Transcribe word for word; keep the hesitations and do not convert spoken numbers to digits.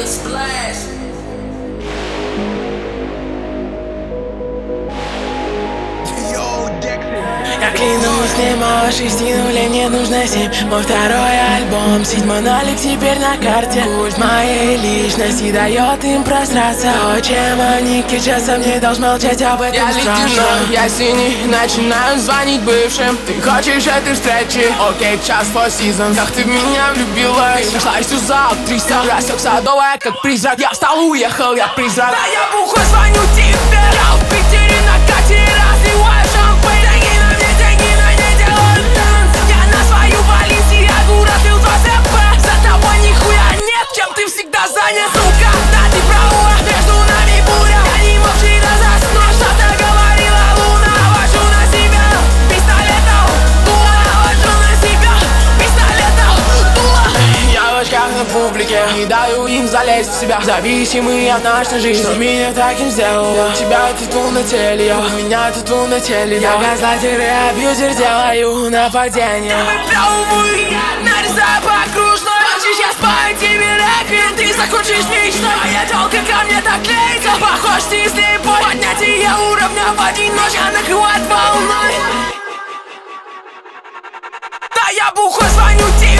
Я клянусь, нема шести нулей, мне нужно семь. Мой второй альбом, седьмой нолик теперь на карте. Культ моей личности дает им простраться. То, чем они кичатся, мне должен молчать об этом. Я ледяной, я синий, начинаю звонить бывшим. Ты хочешь этой встречи? Окей, час по сезон. Как ты в меня влюбилась? Нашла всю за актриса. Рассек садовая, как призрак. Я встал, уехал, я призрак. Да я бухой, звоню тебе. Я в Питере на катере разливаю шампейн. Занят, сука, да ты права, между нами буря. Я не мог всегда заснуть, что-то говорила луна. Навожу на себя пистолетом дуло, навожу на себя пистолетом дуло. Я в очках на публике, не даю им залезть в себя. Зависимые от нашей жизни, что меня таким сделало. Тебя тату на теле, я, меня тату на теле. Я газлайтер и абьюзер, делаю нападение. Нарезаю по окружной. Хочешь, я спаю тебе реквием, ты закончишь мечтой. Моя тёлка ко мне так клеится. Похож ты слепой. Поднятие уровня в один ночь, а накрывает волной. Да я бухой, звоню тебе.